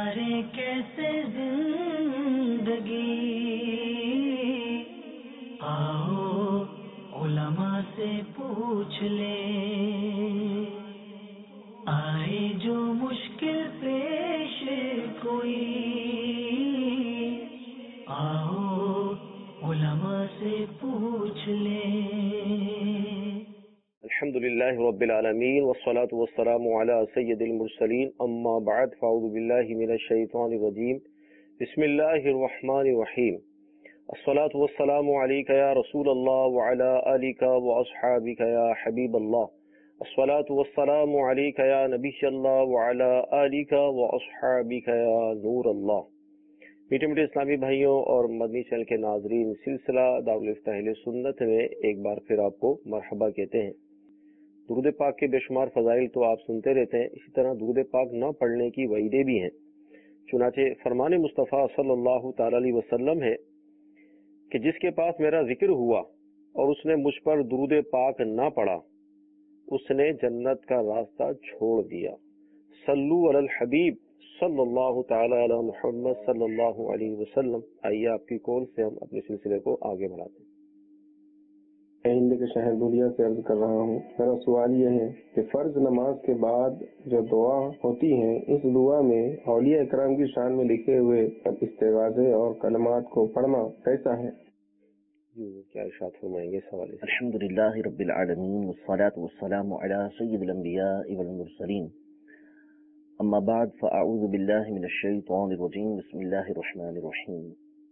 गुजारे कैसे जिंदगी, आओ उलमा से पूछ ले, आए जो मुश्किल पेश कोई, आओ उलमा से पूछ ले। अल्हम्दुलिल्लाहि रब्बिल आलमीन वस्सलातु वस्सलामु अला सय्यिदिल मुरसलीन अम्मा बअद फ़अऊज़ु बिल्लाहि मिनश शैतानिर रजीम बिस्मिल्लाहिर रहमानिर रहीम अस्सलातु वस्सलामु अलैका या रसूलल्लाह व अला आलिका व अस्हाबिका या हबीबल्लाह अस्सलातु वस्सलामु अलैका या नबियल्लाह व अला आलिका व अस्हाबिका या नूरल्लाह। मीठे मीठे इस्लामी भाइयों और मदनी चैनल के नाजरीन, सिलसिला दारुल इफ्ताह अहले सुन्नत में एक बार फिर आपको मरहबा कहते हैं। दुरूद पाक के बेशुमार फजाइल तो आप सुनते रहते हैं, इसी तरह दुरूद पाक न पढ़ने की वईदें भी हैं। चुनाचे फरमान मुस्तफ़ा सल्लल्लाहु ताला अलैहि वसल्लम है कि जिसके पास मेरा जिक्र हुआ और उसने मुझ पर दुरूद पाक न पढ़ा, उसने जन्नत का रास्ता छोड़ दिया। सल्लु अलल हबीब सल्लल्लाहु ताला अला मुहम्मद सल्लल्लाहु अलैहि वसल्लम। आइए आपकी कॉल से हम अपने सिलसिले को आगे बढ़ाते हैं। हिंद के शहर दुनिया से अर्ज कर रहा हूँ। मेरा सवाल यह है कि फर्ज नमाज के बाद जो दुआ होती है, इस दुआ में औलिया इकराम की शान में लिखे हुए इस्तिग़ाज़े और कलमात को पढ़ना कैसा है? क्या इरशाद फरमाएंगे सवाल? अल्हम्दुलिल्लाहि रब्बिल आलमीन वस्सलातु वस्सलामु अला सय्यिदिल अंबिया'i वल मुरसलीन अम्मा बाद फ़अऊज़ु बिल्लाहि मिनश शैतानिर रजीम बिस्मिल्लाहिर रहमानिर रहीम।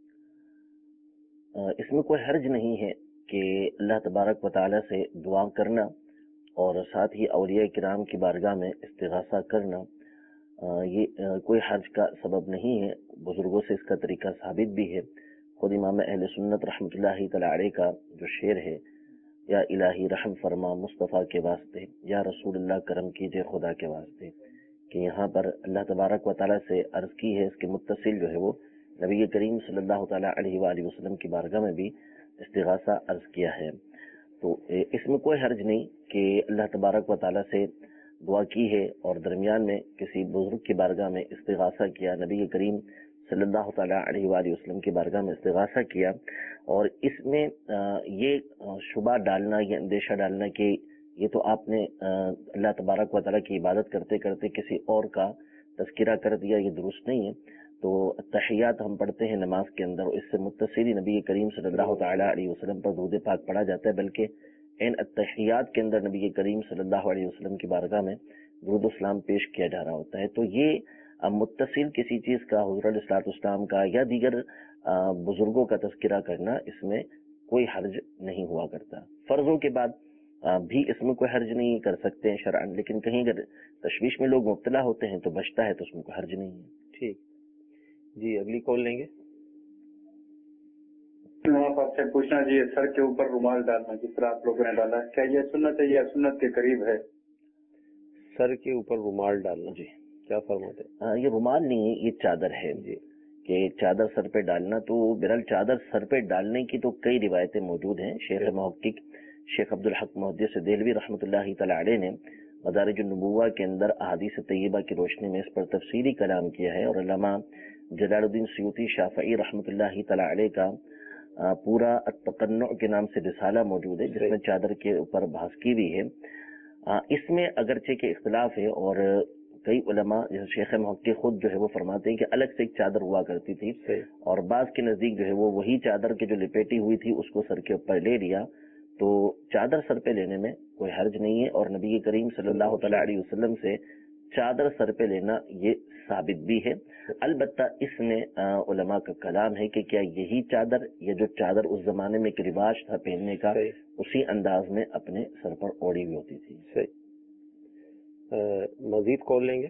इसमें कोई हर्ज नहीं है कि अल्लाह तबारक व तआला से दुआ करना और साथ ही औलिया किराम की बारगाह में इस्तिग़ासा करना, ये कोई हर्ज का सबब नहीं है। बुजुर्गों से इसका तरीका साबित भी है। खुद इमाम अहले सुन्नत रहमतुल्लाहि तआला अलैह का जो शेर है, या इलाही रहम फरमा मुस्तफ़ा के वास्ते, या रसूलुल्लाह करम कीजिए खुदा के वास्ते, कि यहाँ पर अल्लाह तबारक व तआला से अर्ज की है। इसके मुत्तसिल जो है वो नबी करीम सल्लल्लाहु तआला अलैहि वसल्लम की बारगाह में भी इस्तिग़ासा अर्ज किया है। तो इसमें कोई हर्ज नहीं कि अल्लाह तबारक व तआला से दुआ की है और दरमियान में किसी बुजुर्ग की बारगाह में इस्तिग़ासा किया, नबी करीम सल्लल्लाहु तआला अलैहि वसल्लम की बारगाह में इस्तिग़ासा किया, और इसमें ये शुबा डालना, ये अंदेशा डालना कि ये तो आपने अल्लाह तबारक व तआला की इबादत करते करते किसी और का तज़किरा कर दिया, ये दुरुस्त नहीं है। तो तहियात हम पढ़ते हैं नमाज के अंदर, और इससे मुत्तसिल नबी करीम सल्लल्लाहु तआला अलैहि वसल्लम पर दुरूद पाक पढ़ा जाता है, बल्कि इन तहियात के अंदर नबी करीम सल्लल्लाहु अलैहि वसल्लम की बारगाह में दुरूद सलाम पेश किया जा रहा होता है। तो ये मुत्तसिल किसी चीज का, हुज़ूर अलैहिस्सलाम का या दीगर बुजुर्गों का तज़किरा करना, इसमें कोई हर्ज नहीं हुआ करता। फर्जों के बाद भी इसमें कोई हर्ज नहीं कर सकते हैं शरअन, लेकिन कहीं अगर तशवीश में लोग मुब्तला होते हैं तो बचता है, तो उसमें कोई हर्ज नहीं है। ठीक जी, अगली कॉल लेंगे। आपसे पूछना चाहिए, सर के ऊपर रुमाल डालना जिस तरह आप लोगों ने डाला, क्या ये सुन्नत है या सुन्नत के करीब है? सर के ऊपर रुमाल डालना, जी क्या फरमाते हैं? ये रुमाल नहीं है, ये चादर है जी, कि चादर सर पे डालना। तो बहरहाल चादर सर पे डालने की तो कई रिवायतें मौजूद हैं। शेख मुहक्किक शेख अब्दुल हक मुहद्दिस देहलवी रहमतुल्लाहि तआला अलैह ने मदारिज अन्नुबुव्वा के अंदर अहादीस तय्यबा की रोशनी में इस पर तफसीली कलाम किया है, और अल्लामा जलालुद्दीन सुयूती शाफई रहमतुल्लाहि तआला अलैह का पूरा अत-तक़न्नु के नाम से रिसाला मौजूद है, जिसमें चादर के ऊपर बहस की हुई है। इसमें अगरचे के इख्तिलाफ है, और कई उलमा जैसे शेख मुहक्किक खुद जो है वो फरमाते हैं कि अलग से एक चादर हुआ करती थी, और बाज़ के नजदीक जो है वो वही चादर के जो लिपेटी हुई थी उसको सर के ऊपर ले लिया। तो चादर सर पे लेने में कोई हर्ज नहीं है, और नबी करीम सल्लल्लाहु तआला अलैहि वसल्लम से चादर सर पे लेना ये साबित भी है। अलबत्ता इसमें उलमा का कलाम है कि क्या यही चादर, ये जो चादर उस जमाने में एक रिवाज था पहनने का, उसी अंदाज में अपने सर पर ओढ़ी हुई होती थी। सही। मजीद कॉल लेंगे।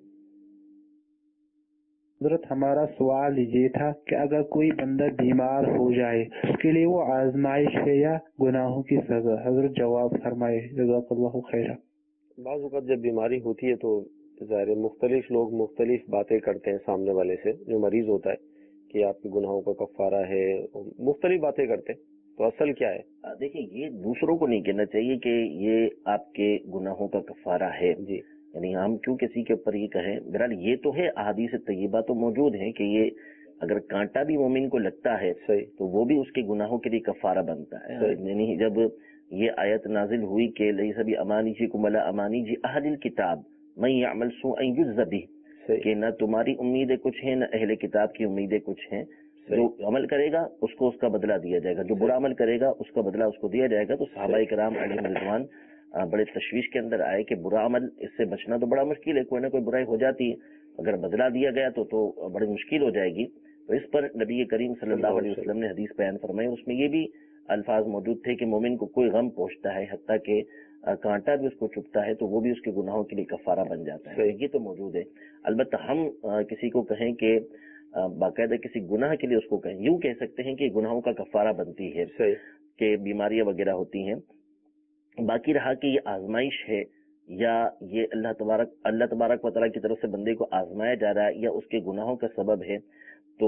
हजरत, हमारा सवाल ये था कि अगर कोई बंदा बीमार हो जाए, उसके लिए वो आजमाइश है या गुनाहों की सजा? हजरत जवाब फरमाए, जज़ाकल्लाहु खैरा। बाज़ वक़्त जब बीमारी होती है तो ज़ाहिर मुख्तलिफ लोग मुख्तलिफ बातें करते हैं सामने वाले से, जो मरीज होता है, कि आपके गुनाहों का कफ़ारा है, मुख्तलिफ बातें करते हैं। तो असल क्या है? देखिए, ये दूसरों को नहीं कहना चाहिए कि ये आपके गुनाहों का कफ़ारा है जी, یعنی ہم کیوں کسی کے اوپر یہ کہیں؟ بہرحال یہ تو ہے، احادیث طیبہ تو موجود ہیں کہ یہ اگر کانٹا بھی مومن کو لگتا ہے تو وہ بھی اس کے گناہوں کے لیے کفارہ بنتا ہے. یعنی جب یہ آیت نازل ہوئی کہ لیس بامانیکم ولا امانی اہل الکتاب من یعمل سوءا یجز بہ، کہ نہ تمہاری امیدیں کچھ ہیں نہ اہل کتاب کی امیدیں کچھ ہیں. جو عمل کرے گا اس کو اس کا بدلہ دیا جائے گا، جو برا عمل کرے گا اس کا بدلہ اس کو دیا جائے گا. تو صحابہ کرام علیہم رضوان بڑے تشویش کے اندر آئے کہ برا عمل اس سے بچنا تو بڑا مشکل ہے، کوئی نہ کوئی برائی ہو جاتی ہے، اگر بدلہ دیا گیا تو بڑی مشکل ہو جائے گی. تو اس پر نبی کریم صلی اللہ علیہ وسلم نے حدیث بیان فرمائی، اور اس میں یہ بھی الفاظ موجود تھے کہ مومن کو کوئی غم پہنچتا ہے حتیٰ کہ کانٹا بھی اس کو چبھتا ہے تو وہ بھی اس کے گناہوں کے لیے کفارہ بن جاتا ہے. یہ تو موجود ہے. البتہ ہم کسی کو کہیں کہ باقاعدہ کسی گناہ کے لیے اس کو کہیں، یوں کہہ سکتے ہیں کہ گناہوں کا کفارہ بنتی ہے کہ بیماریاں وغیرہ ہوتی ہیں. باقی رہا کہ یہ آزمائش ہے یا یہ اللہ تبارک و تعالیٰ کی طرف سے بندے کو آزمایا جا رہا ہے یا اس کے گناہوں کا سبب ہے، تو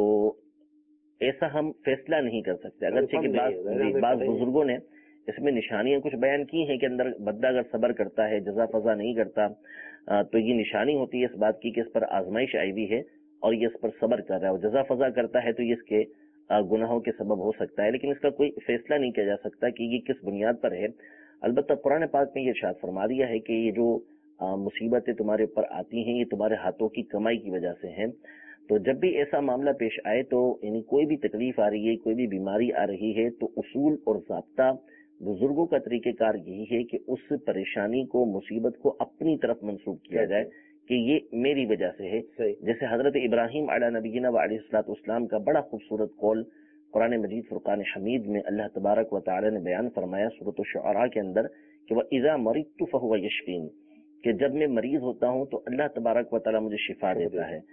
ایسا ہم فیصلہ نہیں کر سکتے. اگرچہ کہ بعض بزرگوں نے اس میں نشانیاں کچھ بیان کی ہیں کہ اندر بندہ اگر صبر کرتا ہے، جزا فضا نہیں کرتا، تو یہ نشانی ہوتی ہے اس بات کی کہ اس پر آزمائش آئی ہوئی ہے اور یہ اس پر صبر کر رہا ہے، اور جزا فضا کرتا ہے تو یہ اس کے گناہوں کے سبب ہو سکتا ہے. لیکن اس کا کوئی فیصلہ نہیں کیا جا سکتا کہ یہ کس بنیاد پر ہے. البتہ قرآن پاک میں یہ ارشاد فرما دیا ہے کہ یہ جو مصیبتیں تمہارے اوپر آتی ہیں یہ تمہارے ہاتھوں کی کمائی کی وجہ سے ہیں. تو جب بھی ایسا معاملہ پیش آئے تو یعنی کوئی بھی تکلیف آ رہی ہے، کوئی بھی بیماری آ رہی ہے، تو اصول اور ضابطہ بزرگوں کا طریقہ کار یہی ہے کہ اس پریشانی کو، مصیبت کو اپنی طرف منسوب کیا جائے کہ یہ میری وجہ سے ہے. جیسے حضرت ابراہیم علیہ نبینا و علیہ الصلوۃ والسلام کا بڑا خوبصورت قول قرآن مجید فرقان حمید میں اللہ تبارک و تعالی نے بیان فرمایا سورۃ الشعراء کے اندر کہ وَإِذَا مَرِضْتُ فَهُوَ يَشْفِينِ، کہ جب میں مریض ہوتا ہوں تو اللہ تبارک و تعالی مجھے شفا دیتا ہے.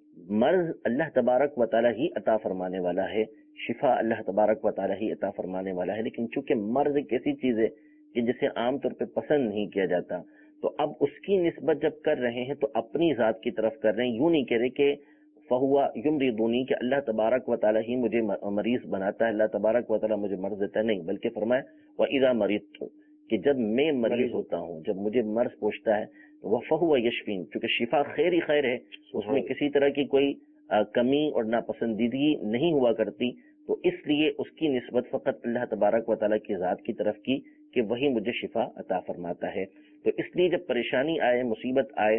مرض اللہ تبارک و تعالی ہی عطا فرمانے والا ہے، شفا اللہ تبارک و تعالی ہی عطا فرمانے والا ہے. لیکن چونکہ مرض ایک ایسی چیز ہے کہ جسے عام طور پہ پسند نہیں کیا جاتا، تو اب اس کی نسبت جب کر رہے ہیں تو اپنی ذات کی طرف کر رہے ہیں. یوں نہیں کہہ رہے کہ فہوا یمرضنی کہ اللہ تبارک و تعالی ہی مجھے مریض بناتا ہے، اللہ تبارک و تعالی مجھے مرض دیتا ہے، نہیں، بلکہ فرمایا وَإِذَا مَرِضْتُ، کہ جب میں مریض ہوتا ہوں، جب مجھے مرض پہنچتا ہے تو وہ فہوا یشفین، چونکہ شفا خیر ہی خیر ہے، اس میں کسی طرح کی کوئی کمی اور ناپسندیدگی نہیں ہوا کرتی، تو اس لیے اس کی نسبت فقط اللہ تبارک و تعالی کی ذات کی طرف کی کہ وہی مجھے شفا عطا فرماتا ہے. تو اس لیے جب پریشانی آئے، مصیبت آئے،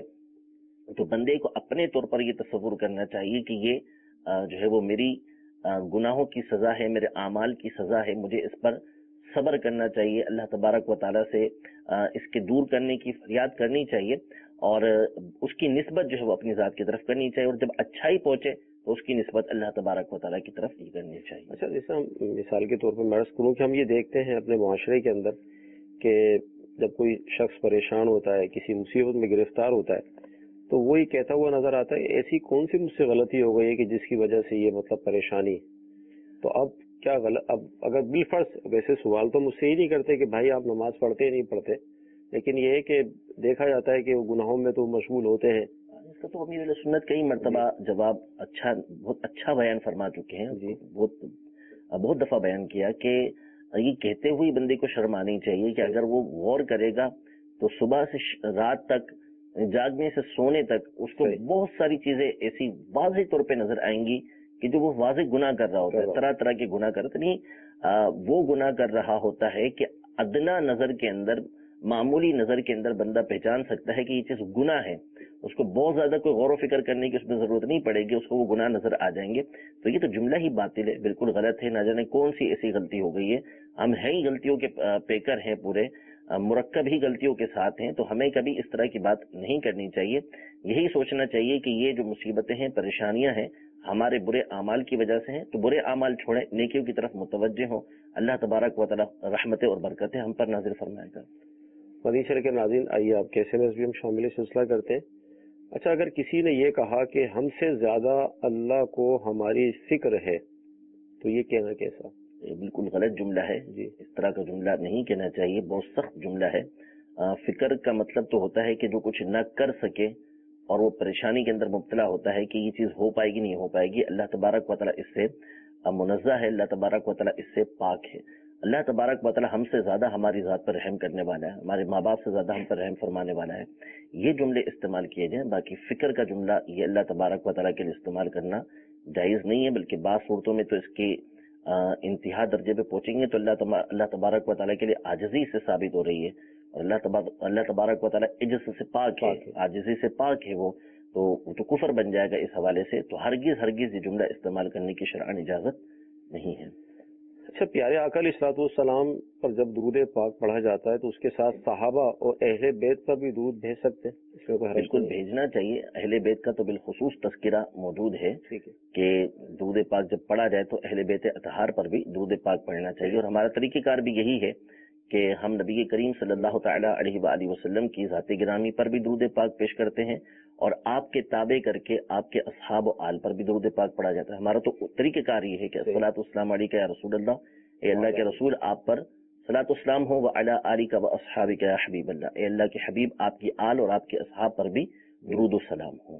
تو بندے کو اپنے طور پر یہ تصور کرنا چاہیے کہ یہ جو ہے وہ میری گناہوں کی سزا ہے، میرے اعمال کی سزا ہے، مجھے اس پر صبر کرنا چاہیے، اللہ تبارک و تعالیٰ سے اس کے دور کرنے کی فریاد کرنی چاہیے، اور اس کی نسبت جو ہے وہ اپنی ذات کی طرف کرنی چاہیے، اور جب اچھائی پہنچے تو اس کی نسبت اللہ تبارک و تعالیٰ کی طرف یہ کرنی چاہیے. اچھا، جیسے ہم مثال کے طور پر میں عرض کروں کہ ہم یہ دیکھتے ہیں اپنے معاشرے کے اندر کہ جب کوئی شخص پریشان ہوتا ہے، کسی مصیبت میں گرفتار ہوتا ہے، تو وہ یہ کہتا ہوا نظر آتا ہے ایسی کون سی مجھ سے غلطی ہو گئی ہے کہ جس کی وجہ سے یہ مطلب پریشانی. تو اب کیا غلط، اب اگر بالفرض ویسے سوال تو مجھ سے ہی نہیں کرتے کہ بھائی آپ نماز پڑھتے نہیں پڑھتے، لیکن یہ ہے کہ دیکھا جاتا ہے کہ وہ گناہوں میں تو مشغول ہوتے ہیں. اس کا تو امیر علیہ سنت کئی مرتبہ جواب بہت اچھا بیان فرما چکے ہیں. بہت دفعہ بیان کیا کہ یہ کہتے ہوئے بندے کو شرم آنی چاہیے کہ اگر وہ غور کرے گا تو صبح سے رات تک، جاگنے سے سونے تک اس کو بہت ساری چیزیں ایسی واضح طور پہ نظر آئیں گی کہ جو وہ واضح گناہ کر رہا ہوتا ہے، طرح طرح کے گناہ کرتا نہیں، وہ گناہ کر رہا ہوتا ہے کہ ادنا نظر کے اندر، معمولی نظر کے اندر بندہ پہچان سکتا ہے کہ یہ چیز گناہ ہے. اس کو بہت زیادہ کوئی غور و فکر کرنے کی اس میں ضرورت نہیں پڑے گی، اس کو وہ گناہ نظر آ جائیں گے. تو یہ تو جملہ ہی باطل ہے، بالکل غلط ہے. نہ جانے کون سی ایسی غلطی ہو گئی ہے، ہم ہیں ہی غلطیوں کے پیکر ہیں، پورے مرکب ہی غلطیوں کے ساتھ ہیں. تو ہمیں کبھی اس طرح کی بات نہیں کرنی چاہیے. یہی سوچنا چاہیے کہ یہ جو مصیبتیں ہیں، پریشانیاں ہیں، ہمارے برے اعمال کی وجہ سے ہیں. تو برے اعمال چھوڑیں، نیکیوں کی طرف متوجہ ہوں. اللہ تبارک و تعالی رحمتیں اور برکتیں ہم پر نازل فرمائے گا. مدنی چینل کے ناظرین، آئیے آپ کے SMS بھی ہم شامل سلسلہ کرتے ہیں. اچھا، اگر کسی نے یہ کہا کہ ہم سے زیادہ اللہ کو ہماری فکر ہے، تو یہ کہنا کیسا؟ یہ بالکل غلط جملہ ہے جی. اس طرح کا جملہ نہیں کہنا چاہیے، بہت سخت جملہ ہے. فکر کا مطلب تو ہوتا ہے کہ جو کچھ نہ کر سکے اور وہ پریشانی کے اندر مبتلا ہوتا ہے کہ یہ چیز ہو پائے گی نہیں ہو پائے گی. اللہ تبارک و تعالیٰ اس سے منزہ ہے، اللہ تبارک و تعالیٰ اس سے پاک ہے. اللہ تبارک و تعالی ہم سے زیادہ ہماری ذات پر رحم کرنے والا ہے، ہمارے ماں باپ سے زیادہ ہم پر رحم فرمانے والا ہے، یہ جملے استعمال کیے جائیں. باقی فکر کا جملہ یہ اللہ تبارک و تعالی کے لیے استعمال کرنا جائز نہیں ہے، بلکہ بعض صورتوں میں تو اس کی انتہا درجے پہ پہنچیں گے تو اللہ تبارک و تعالی کے لیے عاجزی سے ثابت ہو رہی ہے، اور اللہ تبارک و تعالی عجز سے پاک ہے، عاجزی سے پاک ہے، وہ تو کفر بن جائے گا. اس حوالے سے تو ہرگز یہ جملہ استعمال کرنے کی شرعن اجازت نہیں ہے. اچھا، پیارے آقا علیہ الصلوۃ والسلام پر جب درود پاک پڑھا جاتا ہے تو اس کے ساتھ صحابہ اور اہل بیت پر بھی درود بھیج سکتے ہیں؟ اس میں کوئی حرج بالکل نہیں؟ بھیجنا چاہیے. اہل بیت کا تو بالخصوص تذکرہ موجود ہے ٹھیک ہے. کہ درود پاک جب پڑھا جائے تو اہل بیت اطہار پر بھی درود پاک پڑھنا چاہیے، اور ہمارا طریقہ کار بھی یہی ہے کہ ہم نبی کریم صلی اللہ تعالی علیہ وآلہ وسلم کی ذات گرامی پر بھی درود پاک پیش کرتے ہیں، اور آپ کے تابع کر کے آپ کے اصحاب و آل پر بھی درود پاک پڑھا جاتا ہے. ہمارا تو طریقہ کار یہ ہے کہ الصلاۃ والسلام علیک یا رسول اللہ، اے اللہ کے رسول آپ پر صلاۃ والسلام ہو، وعلی آلک و اصحابک یا حبیب اللہ، اے اللہ کے حبیب آپ کی آل اور آپ کے اصحاب پر بھی درود و سلام ہو.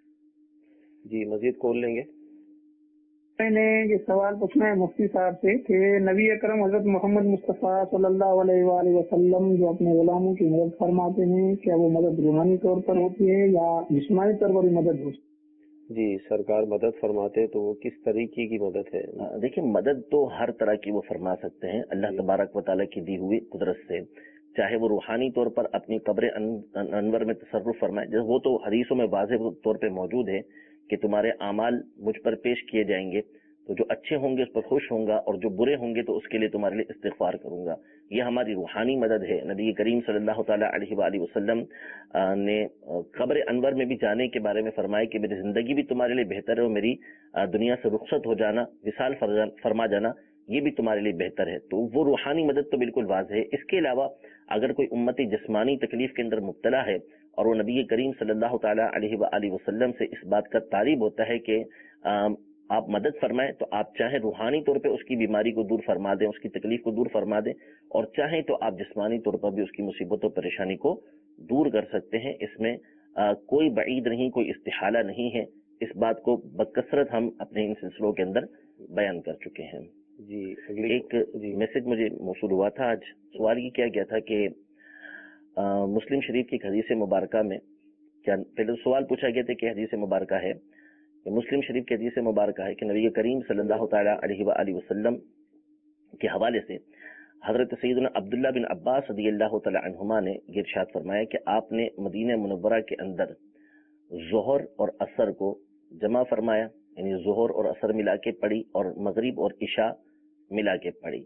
جی مزید کال لیں گے. میں نے یہ سوال پوچھنا ہے مفتی صاحب سے کہ نبی اکرم حضرت محمد مصطفیٰ صلی اللہ علیہ وآلہ وسلم جو اپنے غلاموں کی مدد فرماتے ہیں، کیا وہ مدد روحانی طور پر ہوتی ہے یا جسمانی طور پر مدد ہوتی ہے؟ جی سرکار مدد فرماتے تو وہ کس طریقے کی مدد ہے؟ دیکھیں، مدد تو ہر طرح کی وہ فرما سکتے ہیں اللہ تبارک و تعالیٰ کی دی ہوئی قدرت سے، چاہے وہ روحانی طور پر اپنی قبر انور میں تصرف فرمائے، وہ تو حدیثوں میں واضح طور پہ موجود ہے کہ تمہارے اعمال مجھ پر پیش کیے جائیں گے تو جو اچھے ہوں گے اس پر خوش ہوں گا، اور جو برے ہوں گے تو اس کے لیے تمہارے لیے استغفار کروں گا. یہ ہماری روحانی مدد ہے. نبی کریم صلی اللہ تعالیٰ علیہ وآلہ وسلم نے قبر انور میں بھی جانے کے بارے میں فرمایا کہ میری زندگی بھی تمہارے لیے بہتر ہے، اور میری دنیا سے رخصت ہو جانا، وصال فرما جانا، یہ بھی تمہارے لیے بہتر ہے. تو وہ روحانی مدد تو بالکل واضح ہے. اس کے علاوہ اگر کوئی امتی جسمانی تکلیف کے اندر مبتلا ہے اور وہ نبی کریم صلی اللہ تعالیٰ علیہ وآلہ وسلم سے اس بات کا طالب ہوتا ہے کہ آپ مدد فرمائیں، تو آپ چاہیں روحانی طور پہ اس کی بیماری کو دور فرما دیں، اس کی تکلیف کو دور فرما دیں، اور چاہیں تو آپ جسمانی طور پر بھی اس کی مصیبت و پریشانی کو دور کر سکتے ہیں. اس میں کوئی بعید نہیں، کوئی استحالہ نہیں ہے. اس بات کو بکثرت ہم اپنے ان سلسلوں کے اندر بیان کر چکے ہیں. جی ایک میسج مجھے موصول ہوا تھا آج. سوال یہ کیا گیا تھا کہ مسلم شریف کی حدیث مبارکہ میں، کیا پہلے سوال پوچھا گیا تھا کہ حدیث مبارکہ ہے کہ مسلم شریف کی حدیث مبارکہ ہے کہ نبی کریم صلی اللہ تعالیٰ علیہ وآلہ وسلم کے حوالے سے حضرت سیدنا عبداللہ بن عباس رضی اللہ تعالیٰ عنہما نے یہ ارشاد فرمایا کہ آپ نے مدینہ منورہ کے اندر ظہر اور عصر کو جمع فرمایا، یعنی ظہر اور عصر ملا کے پڑھی، اور مغرب اور عشاء ملا کے پڑھی،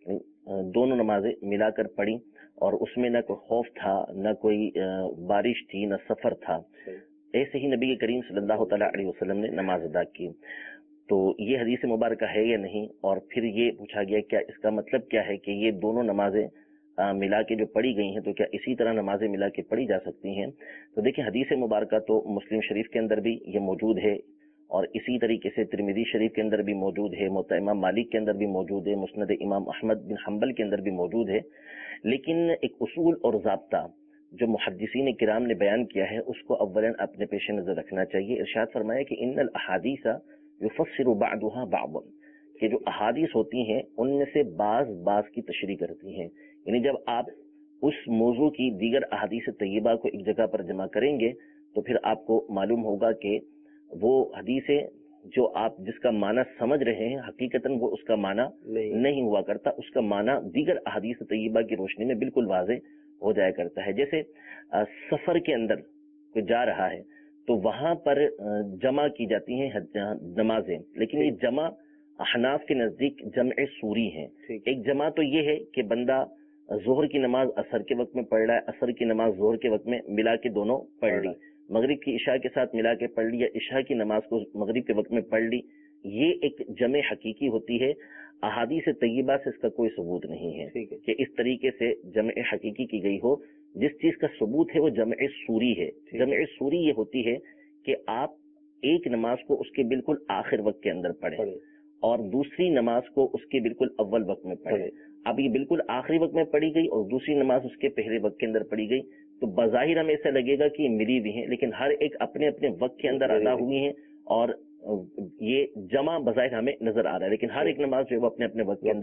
دونوں نمازیں ملا کر پڑھی، اور اس میں نہ کوئی خوف تھا، نہ کوئی بارش تھی، نہ سفر تھا. ایسے ہی نبی کریم صلی اللہ تعالیٰ علیہ وسلم نے نماز ادا کی. تو یہ حدیث مبارکہ ہے یا نہیں؟ اور پھر یہ پوچھا گیا کیا اس کا مطلب کیا ہے کہ یہ دونوں نمازیں ملا کے جو پڑھی گئی ہیں تو کیا اسی طرح نمازیں ملا کے پڑھی جا سکتی ہیں؟ تو دیکھیں، حدیث مبارکہ تو مسلم شریف کے اندر بھی یہ موجود ہے، اور اسی طریقے سے ترمذی شریف کے اندر بھی موجود ہے، موطأ امام مالک کے اندر بھی موجود ہے، مسند امام احمد بن حنبل کے اندر بھی موجود ہے. لیکن ایک اصول اور ضابطہ جو محدثین کرام نے بیان کیا ہے اس کو اولا اپنے پیش نظر رکھنا چاہیے. ارشاد فرمایا کہ ان الاحادیث یفسر بعضها بعضا، کہ جو احادیث ہوتی ہیں ان میں سے بعض کی تشریح کرتی ہیں. یعنی جب آپ اس موضوع کی دیگر احادیث طیبہ کو ایک جگہ پر جمع کریں گے تو پھر آپ کو معلوم ہوگا کہ وہ حدیثیں جو آپ جس کا معنی سمجھ رہے ہیں حقیقتاً وہ اس کا معنی نہیں ہوا کرتا، اس کا معنی دیگر احادیث طیبہ کی روشنی میں بالکل واضح ہو جایا کرتا ہے. جیسے سفر کے اندر کوئی جا رہا ہے تو وہاں پر جمع کی جاتی ہیں نمازیں، لیکن یہ جمع احناف کے نزدیک جمع سوری ہیں. ایک جمع تو یہ ہے کہ بندہ ظہر کی نماز عصر کے وقت میں پڑھ رہا ہے، عصر کی نماز ظہر کے وقت میں ملا کے دونوں پڑھ لی، مغرب کی عشاء کے ساتھ ملا کے پڑھ لی، یا عشاء کی نماز کو مغرب کے وقت میں پڑھ لی. یہ ایک جمع حقیقی ہوتی ہے. احادیث طیبہ سے اس کا کوئی ثبوت نہیں ہے کہ اس طریقے سے جمع حقیقی کی گئی ہو. جس چیز کا ثبوت ہے وہ جمع سوری ہے. جمع سوری یہ ہوتی ہے کہ آپ ایک نماز کو اس کے بالکل آخر وقت کے اندر پڑھیں اور دوسری نماز کو اس کے بالکل اول وقت میں پڑھیں. اب یہ بالکل آخری وقت میں پڑھی گئی اور دوسری نماز اس کے پہلے وقت کے اندر پڑھی گئی تو بظاہر ہمیں ایسا لگے گا کہ یہ ملی ہوئی ہیں، لیکن ہر ایک اپنے اپنے وقت کے اندر ادا ہوئی ہیں اور یہ جمع بظاہر ہمیں نظر آ رہا ہے، لیکن ہر ایک نماز جو ہے وہ اپنے اپنے وقت کے اندر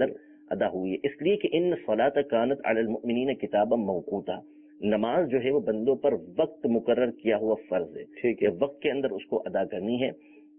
ادا ہوئی ہے، اس لیے کہ ان صلاۃ کانت علی المؤمنین کتابا موقوتا، نماز جو ہے وہ بندوں پر وقت مقرر کیا ہوا فرض ہے، ٹھیک ہے، وقت کے اندر اس کو ادا کرنی ہے۔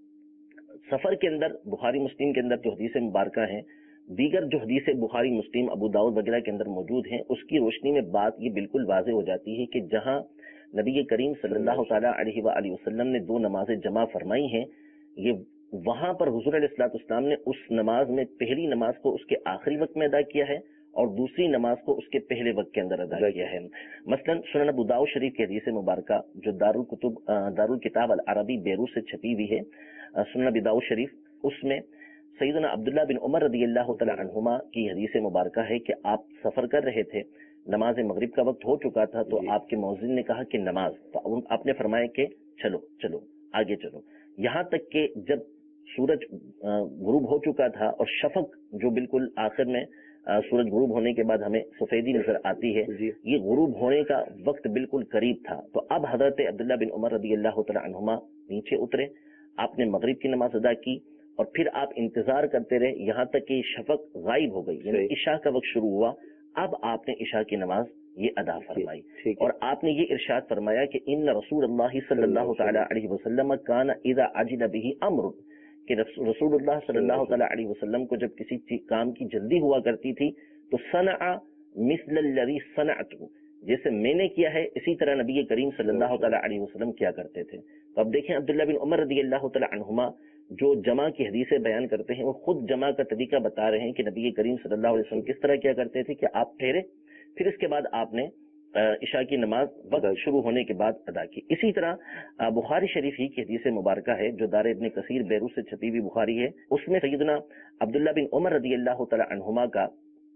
سفر کے اندر بخاری مسلم کے اندر جو حدیث مبارکہ ہیں، دیگر جو حدیث بخاری مسلم ابو داؤد وغیرہ کے اندر موجود ہیں، اس کی روشنی میں بات یہ بالکل واضح ہو جاتی ہے کہ جہاں نبی کریم صلی اللہ تعالیٰ علیہ وآلہ وسلم نے 2 نمازیں جمع فرمائی ہیں، یہ وہاں پر حضور علیہ الصلوۃ والسلام نے اس نماز میں پہلی نماز کو اس کے آخری وقت میں ادا کیا ہے اور دوسری نماز کو اس کے پہلے وقت کے اندر ادا کیا ہے۔ مثلا سنن ابو داؤد شریف کی حدیث مبارکہ جو دارالکتاب العربی بیروت سے چھپی ہوئی ہے، سنن ابو داؤد شریف، اس میں سیدنا عبداللہ بن عمر رضی اللہ تعالی عنہما کی حدیث مبارکہ ہے کہ آپ سفر کر رہے تھے، نماز مغرب کا وقت ہو چکا تھا، تو آپ کے مؤذن نے کہا کہ نماز، تو آپ نے فرمایا کہ چلو چلو آگے چلو، یہاں تک کہ جب سورج غروب ہو چکا تھا اور شفق جو بالکل آخر میں سورج غروب ہونے کے بعد ہمیں سفیدی نظر آتی ہے، یہ غروب ہونے کا وقت بالکل قریب تھا، تو اب حضرت عبداللہ بن عمر رضی اللہ تعالی عنہما نیچے اترے، آپ نے مغرب کی نماز ادا کی اور پھر آپ انتظار کرتے رہے یہاں تک کہ شفق غائب ہو گئی، یعنی عشاء کا وقت شروع ہوا، اب آپ نے عشاء کی نماز یہ ادا فرمائی اور آپ نے یہ ارشاد فرمایا کہ ان رسول اللہ صلی اللہ تعالی علیہ وسلم کان اذا عجل به امر، کہ رسول اللہ صلی اللہ تعالی علیہ وسلم کو جب کسی کام کی جلدی ہوا کرتی تھی تو صنع مثل الذی صنعت، جیسے میں نے کیا ہے اسی طرح نبی کریم صلی اللہ تعالی علیہ وسلم کیا کرتے تھے۔ تو اب دیکھیں عبداللہ بن عمر رضی اللہ تعالی عنہما جو جمع کی حدیثیں بیان کرتے ہیں، وہ خود جمع کا طریقہ بتا رہے ہیں کہ نبی کریم صلی اللہ علیہ وسلم کس طرح کیا کرتے تھے کہ آپ ٹھہرے، پھر اس کے بعد آپ نے عشاء کی نماز وقت شروع ہونے کے بعد ادا کی۔ اسی طرح بخاری شریف ہی کی حدیث مبارکہ ہے جو دار ابن کثیر بیروت سے چھپی ہوئی بخاری ہے، اس میں سیدنا عبداللہ بن عمر رضی اللہ تعالی عنہما کا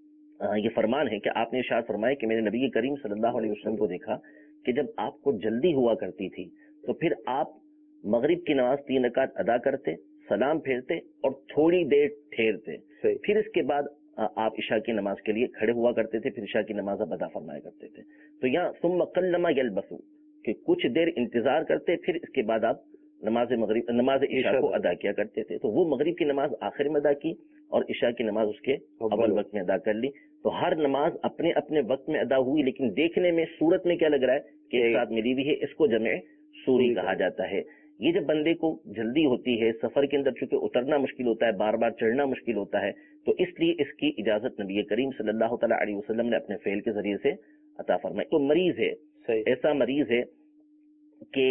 یہ فرمان ہے کہ آپ نے ارشاد فرمایا کہ میں نے نبی کریم صلی اللہ علیہ وسلم کو دیکھا کہ جب آپ کو جلدی ہوا کرتی تھی تو پھر آپ مغرب کی نماز 3 رکعت ادا کرتے، سلام پھیرتے اور تھوڑی دیر ٹھہرتے، پھر اس کے بعد آپ عشاء کی نماز کے لیے کھڑے ہوا کرتے تھے، پھر عشاء کی نماز ادا فرمایا کرتے تھے۔ تو یہاں ثم قلما یلبسو کہ کچھ دیر انتظار کرتے، پھر اس کے بعد آپ نماز عشاء کو ادا کیا کرتے تھے۔ تو وہ مغرب کی نماز آخر میں ادا کی اور عشاء کی نماز اس کے اول وقت میں ادا کر لی۔ تو ہر نماز اپنے اپنے وقت میں ادا ہوئی، لیکن دیکھنے میں صورت میں کیا لگ رہا ہے کہ ایک ساتھ ملی ہوئی ہے، اس کو جمع سوری کہا جاتا ہے۔ یہ جب بندے کو جلدی ہوتی ہے، سفر کے اندر چونکہ اترنا مشکل ہوتا ہے، بار بار چڑھنا مشکل ہوتا ہے، تو اس لیے اس کی اجازت نبی کریم صلی اللہ تعالی علیہ وسلم نے اپنے فعل کے ذریعے سے عطا فرمائی۔ تو مریض ہے، ایسا مریض ہے کہ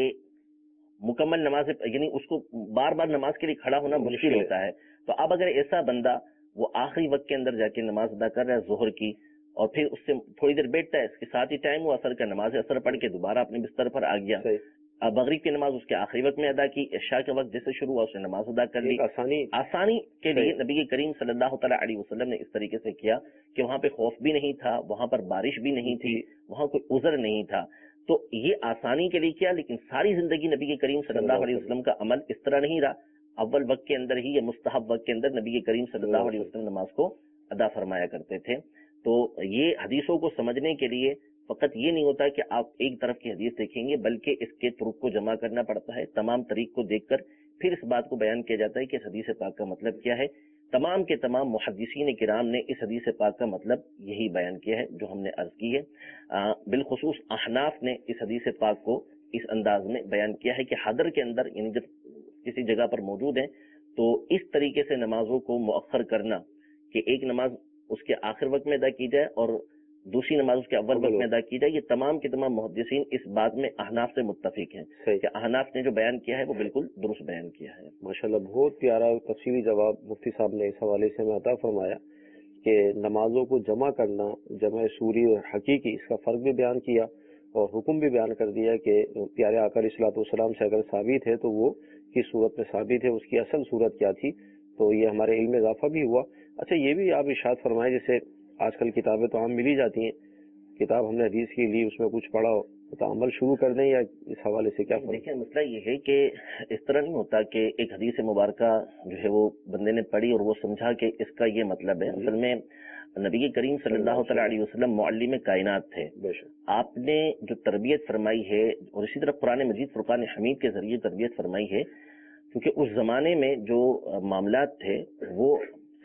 مکمل نماز، یعنی اس کو بار بار نماز کے لیے کھڑا ہونا مشکل ہوتا ہے، تو اب اگر ایسا بندہ وہ آخری وقت کے اندر جا کے نماز ادا کر رہا ہے ظہر کی، اور پھر اس سے تھوڑی دیر بیٹھتا ہے، اس کے ساتھ ہی ٹائم ہوا اثر کا، نماز اثر پڑھ کے دوبارہ اپنے بستر پر آ گیا، مغرب کی نماز اس کے آخری وقت میں ادا کی، عشاء کا وقت جیسے شروع ہوا اس نے نماز ادا کر لی۔ آسانی کے لیے نبی کریم صلی اللہ تعالی علیہ وسلم نے اس طریقے سے کیا کہ وہاں پہ خوف بھی نہیں تھا، وہاں پر بارش بھی نہیں تھی، وہاں کوئی عذر نہیں تھا، تو یہ آسانی کے لیے کیا، لیکن ساری زندگی نبی کریم صلی اللہ علیہ وسلم کا عمل اس طرح نہیں رہا۔ اول وقت کے اندر ہی یا مستحب وقت کے اندر نبی کریم صلی اللہ علیہ وسلم نماز کو ادا فرمایا کرتے تھے۔ تو یہ حدیثوں کو سمجھنے کے لیے فقط یہ نہیں ہوتا کہ آپ ایک طرف کی حدیث دیکھیں گے، بلکہ اس کے طرق کو جمع کرنا پڑتا ہے، تمام طریق کو دیکھ کر پھر اس بات کو بیان کیا جاتا ہے کہ اس حدیث پاک کا مطلب کیا ہے۔ تمام کے تمام محدثین کرام نے اس حدیث پاک کا مطلب یہی بیان کیا ہے جو ہم نے عرض کی ہے۔ بالخصوص احناف نے اس حدیث پاک کو اس انداز میں بیان کیا ہے کہ حضر کے اندر، یعنی جب کسی جگہ پر موجود ہیں تو اس طریقے سے نمازوں کو مؤخر کرنا کہ ایک نماز اس کے آخر وقت میں ادا کی جائے اور دوسری نماز اس کے اول وقت میں ادا کی جائے، یہ تمام کے تمام محدثین اس بات میں احناف سے متفق ہیں کہ احناف نے جو بیان کیا ہے وہ بالکل درست بیان کیا ہے۔ ماشاءاللہ بہت پیارا تفصیلی جواب مفتی صاحب نے اس حوالے سے ہمیں عطا فرمایا کہ نمازوں کو جمع کرنا، جمع سوری اور حقیقی، اس کا فرق بھی بیان کیا اور حکم بھی بیان کر دیا کہ پیارے آقا علیہ الصلوۃ والسلام سے اگر ثابت ہے تو وہ کس صورت میں ثابت ہے، اس کی اصل صورت کیا تھی، تو یہ ہمارے علم میں اضافہ بھی ہوا۔ اچھا یہ بھی آپ ارشاد فرمائیں، جیسے آج کل کتابیں تو عام ملی جاتی ہیں، کتاب ہم نے حدیث کی لی، اس میں کچھ پڑھا ہو تو عمل شروع کر دیں، یا اس حوالے سے کیا؟ دیکھیں مسئلہ یہ ہے کہ اس طرح نہیں ہوتا کہ ایک حدیث مبارکہ جو ہے وہ بندے نے پڑھی اور وہ سمجھا کہ اس کا یہ مطلب ہے۔ اصل میں نبی کریم صلی اللہ تعالی علیہ وسلم معلم کائنات تھے، آپ نے جو تربیت فرمائی ہے اور اسی طرح قرآن مجید فرقان حمید کے ذریعے تربیت فرمائی ہے، کیونکہ اس زمانے میں جو معاملات تھے وہ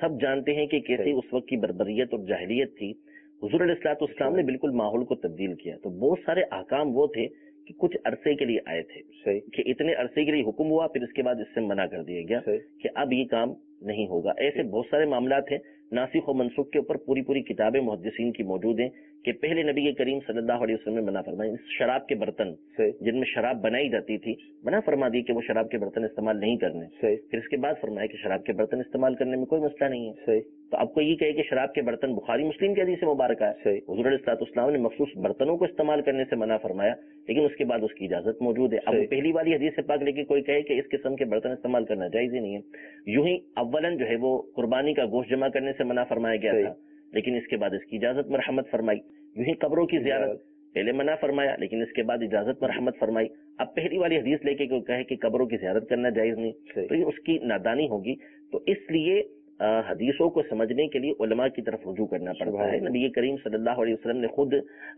سب جانتے ہیں کہ کیسی اس وقت کی بربریت اور جاہلیت تھی. حضور علیہ الصلوۃ والسلام نے بالکل ماحول کو تبدیل کیا. تو بہت سارے احکام وہ تھے کہ کچھ عرصے کے لیے آئے تھے کہ اتنے عرصے کے لیے حکم ہوا, پھر اس کے بعد اس سے منع کر دیا گیا کہ اب یہ کام نہیں ہوگا. ایسے بہت سارے معاملات ہیں. ناسخ و منسوخ کے اوپر پوری پوری کتابیں محدثین کی موجود ہیں کہ پہلے نبی کریم صلی اللہ علیہ وسلم نے منع فرمایا. شراب کے برتن جن میں شراب بنائی جاتی تھی منع فرما دی کہ وہ شراب کے برتن استعمال نہیں کرنے. پھر اس کے بعد فرمایا کہ شراب کے برتن استعمال کرنے میں کوئی مسئلہ نہیں ہے. تو آپ کو یہ کہے کہ شراب کے برتن بخاری مسلم کے حدیث مبارکہ ہے. حضور علیہ الصلوۃ والسلام نے مخصوص برتنوں کو استعمال کرنے سے منع فرمایا, لیکن اس کے بعد اس کی اجازت موجود ہے. اب پہلی والی حدیث سے پاک لے کے کوئی کہے کہ اس قسم کے برتن استعمال کرنا جائز ہی نہیں ہے. یوں ہی اولن جو ہے وہ قربانی کا گوشت جمع کرنے سے منع فرمایا گیا تھا, لیکن اس کے بعد اس کی اجازت مرحمت فرمائی. یوں ہی قبروں کی زیارت پہلے منع فرمایا, لیکن اس کے بعد اجازت مرحمت فرمائی. اب پہلی والی حدیث لے کے کوئی کہے کہ قبروں کی زیارت کرنا جائز نہیں, تو یہ اس کی نادانی ہوگی. تو اس لیے حدیثوں کو سمجھنے کے لیے علماء کی طرف رجوع کرنا پڑتا ہے. نبی کریم صلی اللہ علیہ وسلم نے خود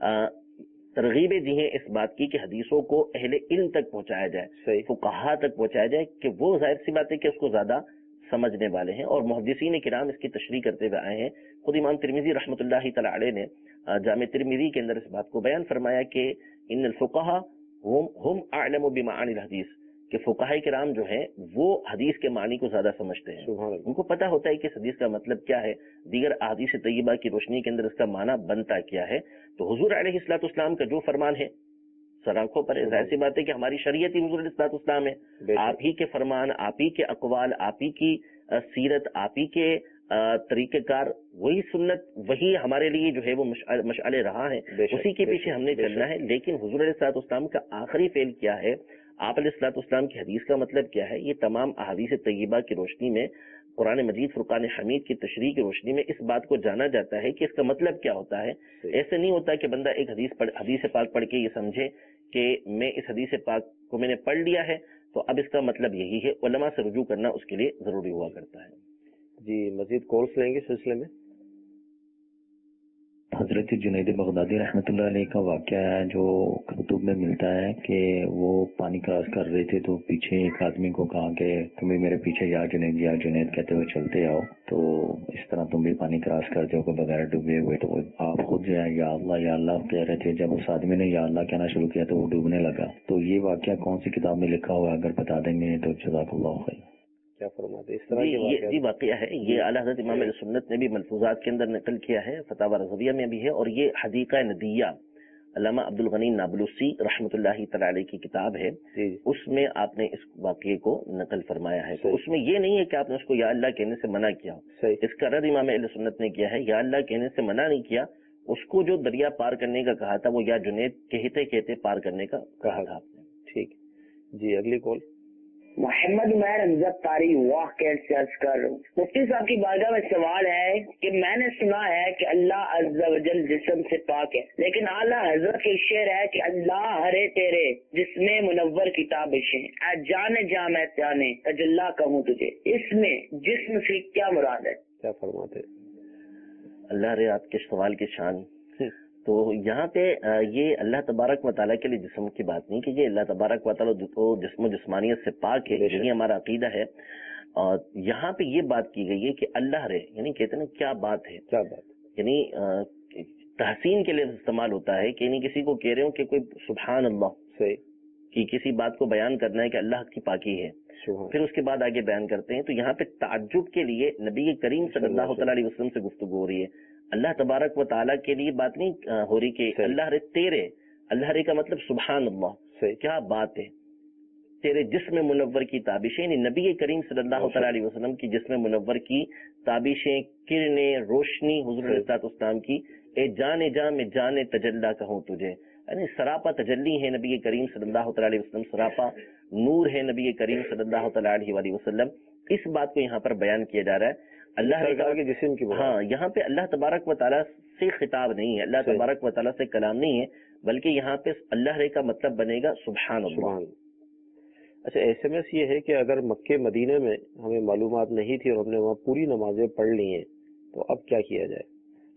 ترغیبیں دی ہیں اس بات کی کہ حدیثوں کو اہل علم تک پہنچایا جائے, فقہاء تک پہنچایا جائے, کہ وہ ظاہر سی بات ہے کہ اس کو زیادہ سمجھنے والے ہیں. اور محدثین کرام اس کی تشریح کرتے ہوئے آئے ہیں. خود امام ترمذی رحمۃ اللہ تعالی علیہ نے جامع ترمذی کے اندر اس بات کو بیان فرمایا کہ ان الفقہاء ہم اعلم بمعانی الحدیث, کہ فقہاء کرام جو ہیں وہ حدیث کے معنی کو زیادہ سمجھتے ہیں. ان کو پتہ ہوتا ہے کہ اس حدیث کا مطلب کیا ہے, دیگر احادیث طیبہ کی روشنی کے اندر اس کا معنی بنتا کیا ہے. تو حضور علیہ الصلوۃ والسلام کا جو فرمان ہے سر آنکھوں پر ہے. ظاہر سی بات ہے کہ ہماری شریعت ہی حضور علیہ الصلوۃ والسلام ہے. آپ ہی کے فرمان, آپ ہی کے اقوال, آپ ہی کی سیرت, آپ ہی کے طریقہ کار, وہی سنت, وہی ہمارے لیے جو ہے وہ مشعل رہا ہے, اسی کے پیچھے ہم نے چلنا ہے. لیکن حضور علیہ الصلوۃ والسلام کا آخری فعل کیا ہے, آپ علیہ الصلوۃ والسلام کی حدیث کا مطلب کیا ہے, یہ تمام احادیث طیبہ کی روشنی میں, قرآن مجید فرقان حمید کی تشریح کی روشنی میں اس بات کو جانا جاتا ہے کہ اس کا مطلب کیا ہوتا ہے. ایسے نہیں ہوتا کہ بندہ ایک حدیث پاک پڑھ کے یہ سمجھے کہ میں اس حدیث پاک کو میں نے پڑھ لیا ہے تو اب اس کا مطلب یہی ہے. علماء سے رجوع کرنا اس کے لیے ضروری ہوا کرتا ہے. جی مزید کالس لیں گے سلسلے میں. حضرت جنید بغدادی رحمۃ اللہ علیہ کا واقعہ ہے جو کتب میں ملتا ہے کہ وہ پانی کراس کر رہے تھے تو پیچھے ایک آدمی کو کہا کہ تم بھی میرے پیچھے یا جنید کہتے ہوئے چلتے آؤ, تو اس طرح تم بھی پانی کراس کرتے ہو کہ بغیر ڈوبے ہوئے. تو آپ خود جو ہے یا اللہ کہہ رہے تھے, جب اس آدمی نے یا اللہ کہنا شروع کیا تو وہ ڈوبنے لگا. تو یہ واقعہ کون سی کتاب میں لکھا ہوا ہے, اگر بتا دیں گے تو جزاک اللہ خیر. کیا فرماتے اس طرح کے جی واقعہ ہے, یہ اعلیٰ حضرت امام اہل سنت نے بھی ملفوظات کے اندر نقل کیا ہے, فتاوی رضویہ میں بھی ہے, اور یہ حدیقہ ندیہ علامہ عبد الغنی نابلسی رحمۃ اللہ تعالی علیہ کی کتاب ہے, اس میں آپ نے اس واقعے کو نقل فرمایا ہے. تو اس میں یہ نہیں ہے کہ آپ نے اس کو یا اللہ کہنے سے منع کیا, اس کا رد امام اہل سنت نے کیا ہے. یا اللہ کہنے سے منع نہیں کیا, اس کو جو دریا پار کرنے کا کہا تھا وہ یا جنید کہتے کہتے پار کرنے کا کہا تھا آپ نے. ٹھیک جی, اگلی کال. محمد عمیر امجد طاری واقع سے عرض کر رہا ہوں. مفتی صاحب کی بارگاہ میں سوال ہے کہ میں نے سنا ہے کہ اللہ عز و جل جسم سے پاک ہے, لیکن اعلیٰ حضرت کے شعر ہے کہ اللہ ہرے تیرے جسم منور کی تابشیں, اے جانے جا میں جانے تجلا کہوں تجھے. اس میں جسم سے کیا مراد ہے؟ کیا فرماتے اللہ رے آپ کے سوال کی شان. تو یہاں پہ یہ اللہ تبارک و تعالیٰ کے لیے جسم کی بات نہیں کہ یہ اللہ تبارک و تعالیٰ جسم و جسمانیت سے پاک ہے, یہی ہمارا عقیدہ ہے. اور یہاں پہ یہ بات کی گئی ہے کہ اللہ رے, یعنی کہتے ہیں کیا بات ہے, کیا بات, یعنی تحسین کے لیے استعمال ہوتا ہے کہ یعنی کسی کو کہہ رہے ہو کہ کوئی سبحان اللہ صحیح کہ کسی بات کو بیان کرنا ہے کہ اللہ کی پاکی ہے, پھر اس کے بعد آگے بیان کرتے ہیں. تو یہاں پہ تعجب کے لیے نبی کریم صلی اللہ تعالیٰ علیہ وسلم سے گفتگو ہو رہی ہے. اللہ تبارک و تعالیٰ کے لیے بات نہیں ہو رہی کہ اللہ رے تیرے, اللہ رے کا مطلب سبحان اللہ, کیا بات ہے, تیرے جسم منور کی تابشیں, یعنی نبی کریم صلی اللہ تعالیٰ علیہ وسلم کی جسم منور کی تابشیں, کرنیں, روشنی حضور علیہ السلام کی, اے جانے جا میں جانے تجلا کہوں تجھے, یعنی سراپا تجلی ہے نبی کریم صلی اللہ تعالیٰ علیہ وسلم, سراپا نور ہے نبی کریم صلی اللہ تعالیٰ علیہ وسلم. اس بات کو یہاں پر بیان کیا جا رہا ہے. اللہ کے جسم کی, ہاں یہاں پہ اللہ تبارک و تعالیٰ سے خطاب نہیں ہے, اللہ تبارک و تعالیٰ سے کلام نہیں ہے, بلکہ یہاں پہ اللہ رے کا مطلب بنے گا سبحان اللہ. اچھا, ایس ایم ایس یہ ہے کہ اگر مکے مدینے میں ہمیں معلومات نہیں تھی اور ہم نے وہاں پوری نمازیں پڑھ لی ہیں تو اب کیا کیا جائے؟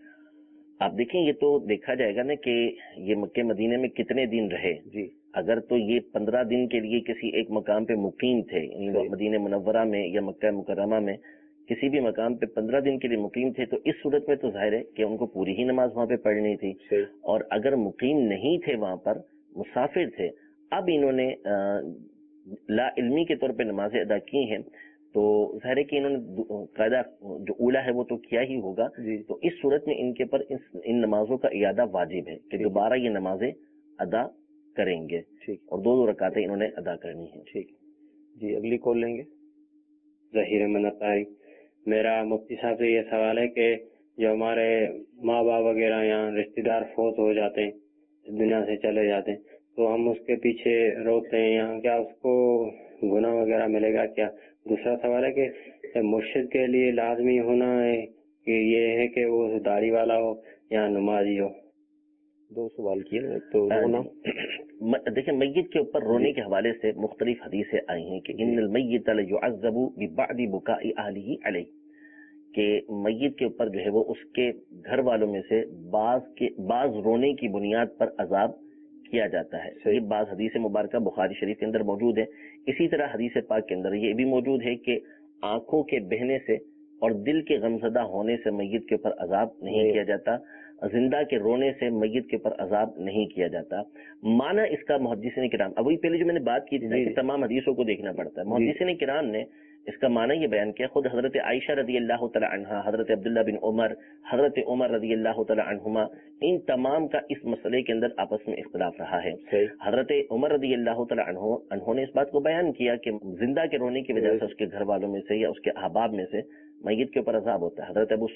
آپ دیکھیں یہ تو دیکھا جائے گا نا کہ یہ مکے مدینے میں کتنے دن رہے. جی اگر تو یہ 15 دن کے لیے کسی ایک مقام پہ مقیم تھے, مدینہ منورہ میں یا مکہ مکرمہ میں, کسی بھی مقام پہ 15 دن کے لیے مقیم تھے تو اس صورت میں تو ظاہر ہے کہ ان کو پوری ہی نماز وہاں پہ پڑھنی تھی. اور اگر مقیم نہیں تھے وہاں پر، مسافر تھے، اب انہوں نے لا علمی کے طور پہ نمازیں ادا کی ہیں، تو ظاہر ہے کہ انہوں نے قاعدہ جو اولا ہے وہ تو کیا ہی ہوگا. تو اس صورت میں ان کے پر ان نمازوں کا اعادہ واجب ہے کہ دوبارہ یہ نمازیں ادا کریں گے، اور 2 رکعتیں انہوں نے ادا کرنی ہیں. ٹھیک جی، اگلی کال لیں گے. ظہیر منت طاہری. میرا مفتی صاحب سے یہ سوال ہے کہ جو ہمارے ماں باپ وغیرہ یہاں رشتہ دار فوت ہو جاتے ہیں، دنیا سے چلے جاتے ہیں، تو ہم اس کے پیچھے روتے ہیں یہاں، کیا اس کو گناہ وغیرہ ملے گا کیا؟ دوسرا سوال ہے کہ مرشد کے لیے لازمی ہونا ہے کہ یہ ہے کہ وہ داڑھی والا ہو یا نمازی ہو؟ 2 سوال کیے نا. تو رونا، دیکھیں میت کے اوپر رونے کے حوالے سے مختلف حدیثیں آئی ہیں کہ ان المیت لیعذب ببعض بکاء اہلہ علیہ، کہ میت کے اوپر جو ہے وہ اس کے گھر والوں میں سے بعض رونے کی بنیاد پر عذاب کیا جاتا ہے. یہ بعض حدیث مبارکہ بخاری شریف کے اندر موجود ہے. اسی طرح حدیث پاک کے اندر یہ بھی موجود ہے کہ آنکھوں کے بہنے سے اور دل کے غمزدہ ہونے سے میت کے اوپر عذاب نہیں کیا جاتا، زندہ کے رونے سے میت کے اوپر عذاب نہیں کیا جاتا. معنی اس کا محدثین کرام، اب وہی پہلے جو میں نے بات کی تھی کہ تمام حدیثوں کو دیکھنا پڑتا ہے، محدثین کرام نے اس کا معنی یہ بیان کیا. خود حضرت عائشہ رضی اللہ تعالی عنہا، حضرت عبداللہ بن عمر، حضرت عمر رضی اللہ تعالی عنہما، ان تمام کا اس مسئلے کے اندر آپس میں اختلاف رہا ہے. حضرت عمر رضی اللہ تعالی عنہ نے اس بات کو بیان کیا کہ زندہ کے رونے کی وجہ سے اس کے گھر والوں میں سے یا اس کے احباب میں سے میت کے اوپر عذاب ہوتا ہے.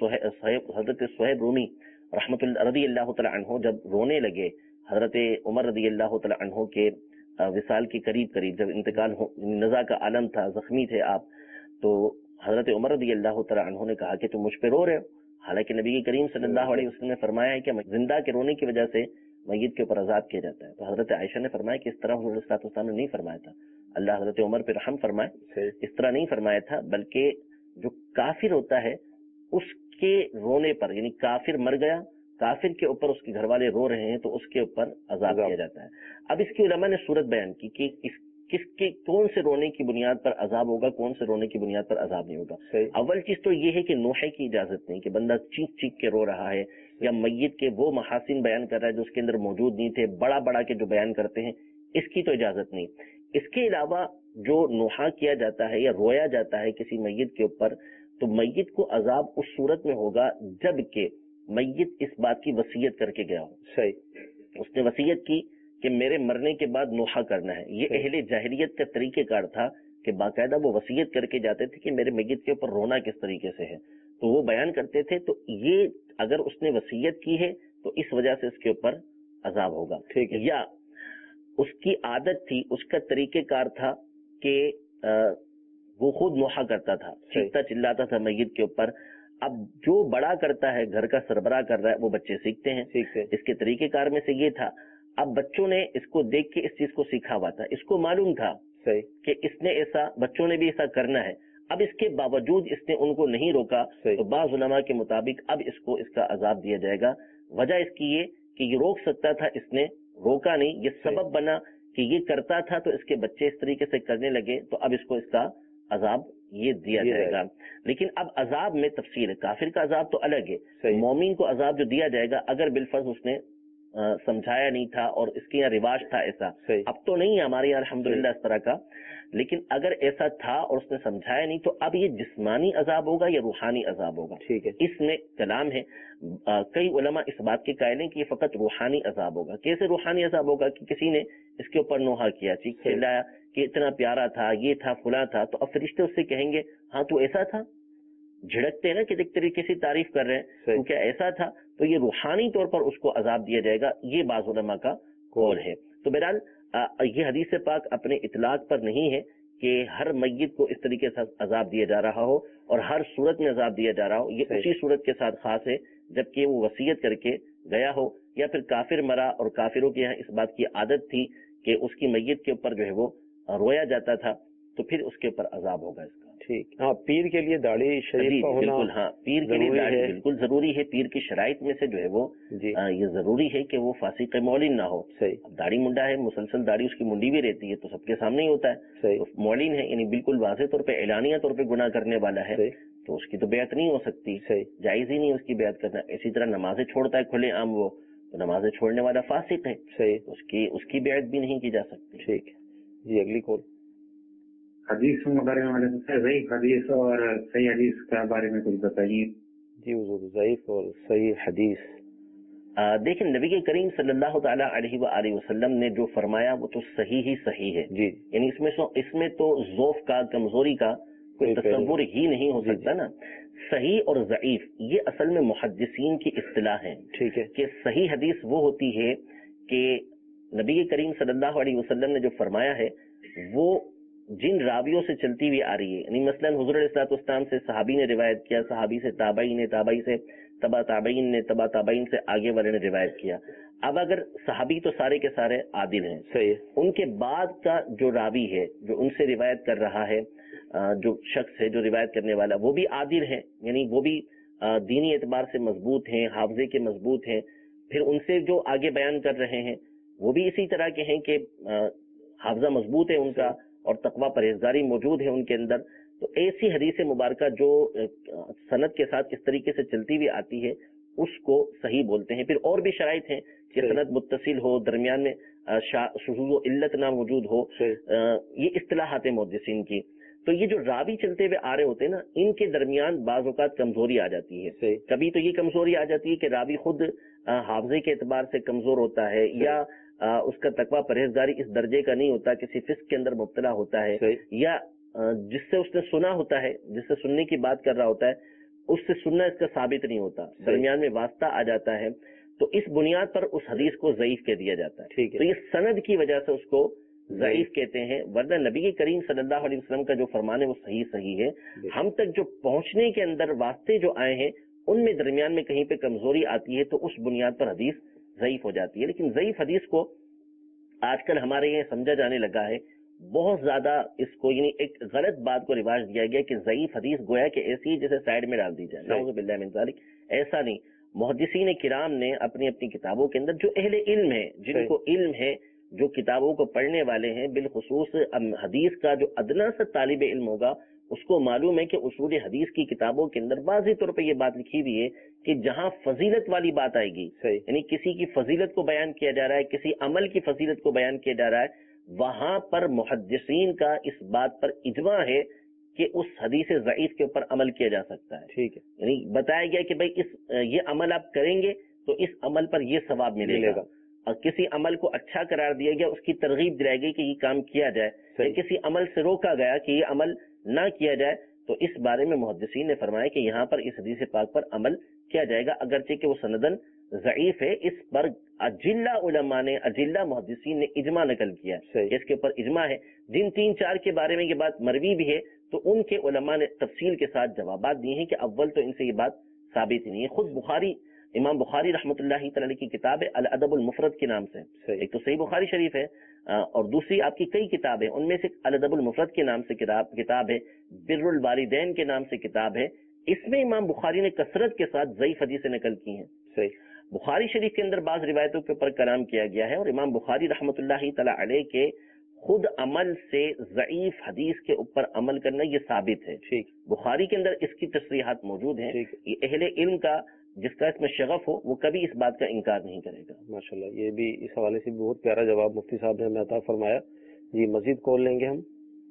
حضرت صہیب رومی رحمت اللہ رضی اللہ تعالی عنہ جب رونے لگے حضرت عمر رضی اللہ تعالی عنہ کے وصال کے قریب جب انتقال نزا کا عالم تھا، زخمی تھے آپ، تو حضرت عمر رضی اللہ تعالی عنہ نے کہا کہ تم مجھ پہ رو رہے ہو، حالانکہ نبی کریم صلی اللہ علیہ وسلم نے فرمایا ہے کہ زندہ کے رونے کی وجہ سے میت کے اوپر عذاب کیا جاتا ہے. تو حضرت عائشہ نے فرمایا کہ اس طرح حضور صلی اللہ علیہ وسلم نے نہیں فرمایا تھا، اللہ حضرت عمر پہ رحم فرمائے، اس طرح نہیں فرمایا تھا، بلکہ جو کافر ہوتا ہے اس کے رونے پر، یعنی کافر مر گیا، کافر کے اوپر اس کے گھر والے رو رہے ہیں تو اس کے اوپر عذاب کیا جاتا ہے. اب اس کی علماء نے صورت بیان کی کہ کس کے کون سے رونے کی بنیاد پر عذاب ہوگا، کون سے رونے کی بنیاد پر عذاب نہیں ہوگا. اول چیز تو یہ ہے کہ نوحے کی اجازت نہیں، کہ بندہ چیخ چیخ کے رو رہا ہے یا میت کے وہ محاسن بیان کر رہا ہے جو اس کے اندر موجود نہیں تھے، بڑا کے جو بیان کرتے ہیں، اس کی تو اجازت نہیں. اس کے علاوہ جو نوحہ کیا جاتا ہے یا رویا جاتا ہے کسی میت کے اوپر، تو میت کو عذاب اس صورت میں ہوگا جب کہ میت اس بات کی وصیت کر کے گیا ہو. اس نے وصیت کی کہ میرے مرنے کے بعد نوحہ کرنا ہے. یہ اہل جاہلیت کا طریقہ کار تھا کہ باقاعدہ وہ وصیت کر کے جاتے تھے کہ میرے میت کے اوپر رونا کس طریقے سے ہے، تو وہ بیان کرتے تھے. تو یہ اگر اس نے وصیت کی ہے تو اس وجہ سے اس کے اوپر عذاب ہوگا. یا اس کی عادت تھی، اس کا طریقہ کار تھا کہ وہ خود نوحہ کرتا تھا، چیختا چلاتا تھا میت کے اوپر. اب جو بڑا کرتا ہے، گھر کا سربراہ کر رہا ہے، وہ بچے سیکھتے ہیں. اس کے طریقہ کار میں سے یہ تھا. اب بچوں نے اس کو دیکھ کے اس چیز کو سیکھا ہوا تھا، اس کو معلوم تھا کہ اس نے ایسا، بچوں نے بھی ایسا کرنا ہے. اب اس کے باوجود اس نے ان کو نہیں روکا، تو بعض علماء کے مطابق اب اس کو اس کا عذاب دیا جائے گا. وجہ اس کی یہ کہ یہ روک سکتا تھا، اس نے روکا نہیں، یہ سبب بنا کہ یہ کرتا تھا تو اس کے بچے اس طریقے سے کرنے لگے، تو اب اس کو اس کا عذاب یہ دیا جائے گا. لیکن اب عذاب میں تفصیل ہے. کافر کا عذاب تو الگ ہے، مومن کو عذاب جو دیا جائے گا اگر بالفرض اس نے سمجھایا نہیں تھا اور اس کے یہاں رواج تھا ایسا، اب تو نہیں ہے ہمارے یہاں الحمدللہ اس طرح کا، لیکن اگر ایسا تھا اور اس نے سمجھایا نہیں تو اب یہ جسمانی عذاب ہوگا یا روحانی عذاب ہوگا. اس میں کلام ہے. کئی علماء اس بات کے قائل ہیں کہ یہ فقط روحانی عذاب ہوگا. کیسے روحانی عذاب ہوگا؟ کہ کسی نے اس کے اوپر نوحہ کیا، چیخ چلایا کہ اتنا پیارا تھا، یہ تھا، فلاں تھا، تو اب فرشتے اس سے کہیں گے ہاں تو ایسا تھا، جھڑکتے ہیں نا کہ ایک طریقے سے تعریف کر رہے ہیں، تو کیا ایسا تھا؟ تو یہ روحانی طور پر اس کو عذاب دیا جائے گا. یہ بعض علماء کا قول ہے. تو بہرحال یہ حدیث پاک اپنے اطلاق پر نہیں ہے کہ ہر میت کو اس طریقے سے عذاب دیا جا رہا ہو اور ہر صورت میں عذاب دیا جا رہا ہو. یہ اسی صورت کے ساتھ خاص ہے جبکہ وہ وصیت کر کے گیا ہو، یا پھر کافر مرا اور کافروں کے یہاں اس بات کی عادت تھی کہ اس کی میت کے اوپر جو ہے وہ رویا جاتا تھا، تو پھر اس کے اوپر عذاب ہوگا اس کا. ٹھیک. ہاں، پیر کے لیے داڑھی شریف کا ہونا بالکل، ہاں پیر کے لیے داڑھی بالکل ضروری ہے. پیر کی شرائط میں سے جو ہے وہ یہ ضروری ہے کہ وہ فاسق معلن نہ ہو. داڑھی منڈا ہے، مسلسل داڑھی اس کی منڈی بھی رہتی ہے تو سب کے سامنے ہی ہوتا ہے، معلن ہے یعنی بالکل واضح طور پہ اعلانیہ طور پہ گناہ کرنے والا ہے، تو اس کی تو بیعت نہیں ہو سکتی، جائز ہی نہیں اس کی بیعت کرنا. اسی طرح نمازیں چھوڑتا ہے کھلے عام وہ، تو نمازیں چھوڑنے والا فاسق ہے، اس کی بیعت بھی نہیں کی جا سکتی. ٹھیک ہے جی، اگلی کال. حدیث کے بارے میں ضعیف حدیث اور صحیح حدیث کے بارے میں کچھ بتائیے. جی حضور، ضعیف اور صحیح حدیث. دیکھیں نبی کریم صلی اللہ تعالیٰ علیہ وآلہ وسلم نے جو فرمایا وہ تو صحیح ہی صحیح ہے. جی، یعنی اس میں تو ضعف کا، کمزوری کا کوئی تصور ہی نہیں ہو سکتا نا. صحیح اور ضعیف یہ اصل میں محدثین کی اصطلاح ہے. ٹھیک ہے کہ صحیح حدیث وہ ہوتی ہے کہ نبی کریم صلی اللہ علیہ وسلم نے جو فرمایا ہے وہ جن راویوں سے چلتی ہوئی آ رہی ہے. یعنی مثلا حضور علیہ الصلوۃ والسلام سے صحابی نے روایت کیا، صحابی سے تابعی نے، تابعی سے تبا تابعین نے، تبا تابعین سے آگے والے نے روایت کیا. اب اگر صحابی تو سارے کے سارے عادل ہیں، صحیح، ان کے بعد کا جو راوی ہے جو ان سے روایت کر رہا ہے، جو شخص ہے جو روایت کرنے والا وہ بھی عادل ہے، یعنی وہ بھی دینی اعتبار سے مضبوط ہیں، حافظے کے مضبوط ہیں. پھر ان سے جو آگے بیان کر رہے ہیں وہ بھی اسی طرح کے ہیں کہ حافظہ مضبوط ہے ان کا اور تقوی پرہیزگاری موجود ہے ان کے اندر. تو ایسی حدیث مبارکہ جو سند کے ساتھ اس طریقے سے چلتی ہوئی آتی ہے اس کو صحیح بولتے ہیں. پھر اور بھی شرائط ہیں کہ سند متصل ہو، درمیان میں شذوذ و علت نہ موجود ہو، یہ اصطلاحات محدثین کی. تو یہ جو راوی چلتے ہوئے آ رہے ہوتے ہیں نا، ان کے درمیان بعض اوقات کمزوری آ جاتی ہے. کبھی تو یہ کمزوری آ جاتی ہے کہ راوی خود حافظے کے اعتبار سے کمزور ہوتا ہے، یا اس کا تقوی پرہیزگاری اس درجے کا نہیں ہوتا، کسی فسق کے اندر مبتلا ہوتا ہے، یا جس سے اس نے سنا ہوتا ہے، جس سے سننے کی بات کر رہا ہوتا ہے اس سے سننا اس کا ثابت نہیں ہوتا، درمیان میں واسطہ آ جاتا ہے. تو اس بنیاد پر اس حدیث کو ضعیف کہہ دیا جاتا ہے. تو یہ سند کی وجہ سے اس کو ضعیف کہتے ہیں. ورنہ نبی کریم صلی اللہ علیہ وسلم کا جو فرمان ہے وہ صحیح ہے. ہم تک جو پہنچنے کے اندر واسطے جو آئے ہیں ان میں درمیان میں کہیں پہ کمزوری آتی ہے تو اس بنیاد پر حدیث ضعیف ہو جاتی ہے. لیکن ضعیف حدیث کو آج کل ہمارے یہاں سمجھا جانے لگا ہے بہت زیادہ. اس کو یعنی ایک غلط بات کو رواج دیا گیا کہ ضعیف حدیث گویا کہ ایسی جیسے سائڈ میں ڈال دی جائے. نعوذ باللہ من ذالک. ایسا نہیں. محدثین کرام نے اپنی اپنی کتابوں کے اندر جو اہل علم ہے، جن کو علم ہے، جو کتابوں کو پڑھنے والے ہیں، بالخصوص حدیث کا جو ادنا سے طالب علم ہوگا اس کو معلوم ہے کہ اصول حدیث کی کتابوں کے اندر واضح طور پہ یہ بات لکھی ہوئی ہے کہ جہاں فضیلت والی بات آئے گی، یعنی کسی کی فضیلت کو بیان کیا جا رہا ہے، کسی عمل کی فضیلت کو بیان کیا جا رہا ہے، وہاں پر محدثین کا اس بات پر اجماع ہے کہ اس حدیث ضعیف کے اوپر عمل کیا جا سکتا ہے. ٹھیک ہے، یعنی بتایا گیا کہ بھائی یہ عمل آپ کریں گے تو اس عمل پر یہ ثواب ملے گا. اور کسی عمل کو اچھا قرار دیا گیا، اس کی ترغیب دلائی گئی کہ یہ کام کیا جائے، یا کسی عمل سے روکا گیا کہ یہ عمل نہ کیا جائے، تو اس بارے میں محدثین نے فرمایا کہ یہاں پر اس حدیث پاک پر عمل کیا جائے گا، اگرچہ کہ وہ سندن ضعیف ہے. اس پر اجلہ علماء نے، اجلہ محدثین نے اجماع نقل کیا ہے، اس کے اوپر اجماع ہے. جن 3-4 کے بارے میں یہ بات مروی بھی ہے تو ان کے علماء نے تفصیل کے ساتھ جوابات دیے ہیں کہ اول تو ان سے یہ بات ثابت نہیں ہے. خود بخاری، امام بخاری رحمۃ اللہ تعالی کی کتاب ہے الادب المفرد کے نام سے، ایک تو صحیح بخاری شریف ہے اور دوسری آپ کی کئی کتابیں، ان میں سے الادب المفرد کے نام سے کتاب ہے، بر الوالدین کے نام سے کتاب ہے. اس میں امام بخاری نے کثرت کے ساتھ ضعیف حدیثیں نقل کی ہیں. بخاری شریف کے اندر بعض روایتوں کے اوپر کلام کیا گیا ہے اور امام بخاری رحمۃ اللہ تعالی علیہ کے خود عمل سے ضعیف حدیث کے اوپر عمل کرنا یہ ثابت ہے. بخاری کے اندر اس کی تصریحات موجود ہیں. یہ اہل علم کا جس کا اس میں شغف ہو وہ کبھی اس بات کا انکار نہیں کرے گا. ماشاءاللہ، یہ بھی اس حوالے سے بہت پیارا جواب مفتی صاحب نے ہمیں عطا فرمایا. جی مزید کال لیں گے ہم.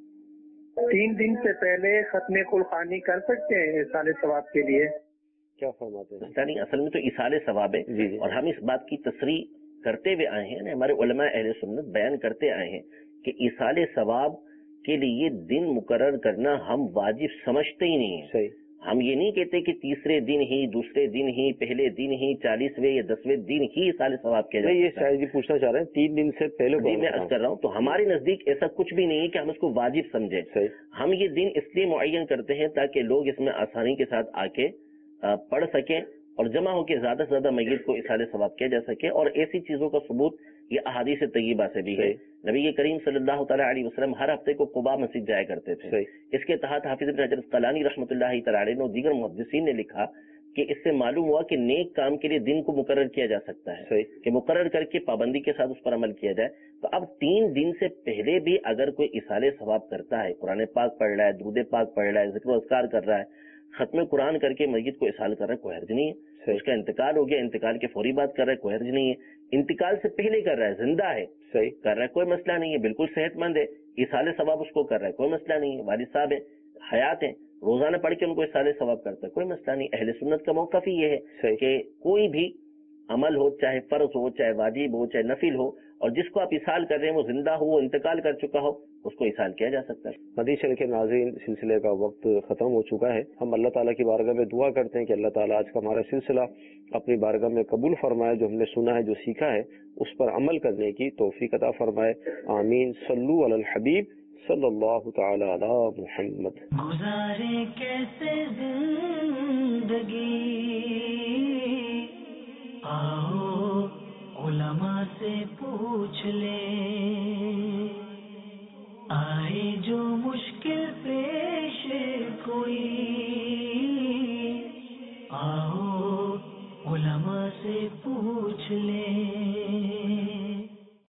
3 دن سے پہلے ختم قرآنی کر سکتے ہیں ایصال ثواب کے لیے؟ کیا فرماتے ہیں؟ نہیں، اصل میں تو ایصال ثواب ہے. جی اور ہم اس بات کی تصریح کرتے ہوئے آئے ہیں، ہمارے علماء اہل سنت بیان کرتے آئے ہیں کہ ایصال ثواب کے لیے دن مقرر کرنا ہم واجب سمجھتے ہی نہیں ہیں. ہم یہ نہیں کہتے کہ تیسرے دن ہی، دوسرے دن ہی، پہلے دن ہی، 40ویں یا 10ویں دن ہی ایصال ثواب کیا جائے. یہ شاید جی پوچھنا چاہ رہے ہیں 3 دن سے پہلے. میں عرض کر رہا ہوں تو ہمارے نزدیک ایسا کچھ بھی نہیں ہے کہ ہم اس کو واجب سمجھیں. ہم یہ دن اس لیے معین کرتے ہیں تاکہ لوگ اس میں آسانی کے ساتھ آ کے پڑھ سکیں اور جمع ہو کے زیادہ سے زیادہ میت کو ایصال ثواب کیا جا سکے. اور ایسی چیزوں کا ثبوت یہ احادیث طیبہ سے بھی ہے. نبی کریم صلی اللہ تعالیٰ علیہ وسلم ہر ہفتے کو قباء مسجد جایا کرتے تھے. اس کے تحت حافظ ابن حجر اسقلانی رحمۃ اللہ تعالیٰ علیہ اور دیگر محدثین نے لکھا کہ اس سے معلوم ہوا کہ نیک کام کے لیے دن کو مقرر کیا جا سکتا ہے کہ مقرر کر کے پابندی کے ساتھ اس پر عمل کیا جائے. تو اب 3 دن سے پہلے بھی اگر کوئی ایصال ثواب کرتا ہے، قرآن پاک پڑھ رہا ہے، درود پاک پڑھ رہا ہے، ذکر و اذکار کر رہا ہے، ختم قرآن کر کے میت کو اسحال کر رہا ہے کوئی حرج نہیں ہے. اس کا انتقال ہو گیا, انتقال کے فوری بات کر رہا ہے کوئی حرج نہیں ہے. انتقال سے پہلے کر رہا ہے, زندہ ہے صحیح کر رہا ہے کوئی مسئلہ نہیں ہے, بالکل صحت مند ہے, اصال ثواب اس کو کر رہا ہے کوئی مسئلہ نہیں ہے. والد صاحب ہیں, حیات ہیں, روزانہ پڑھ کے ان کو اصال ثواب کرتا ہے کوئی مسئلہ نہیں. اہل سنت کا موقف ہی یہ ہے کہ کوئی بھی عمل ہو, چاہے فرض ہو, چاہے واجب ہو, چاہے نفل ہو, اور جس کو آپ اصال کر رہے ہیں وہ زندہ ہو, وہ انتقال کر چکا ہو, اس کو اصال کیا جا سکتا ہے. حدیث شریف کے ناظرین, سلسلے کا وقت ختم ہو چکا ہے. ہم اللہ تعالیٰ کی بارگاہ میں دعا کرتے ہیں کہ اللہ تعالیٰ آج کا ہمارا سلسلہ اپنی بارگاہ میں قبول فرمائے, جو ہم نے سنا ہے, جو سیکھا ہے, اس پر عمل کرنے کی توفیق عطا فرمائے. آمین. صلو علی الحبیب صلی اللہ تعالی علی محمد. گزارے کیسے زندگی, آؤ علماء سے پوچھ لیں.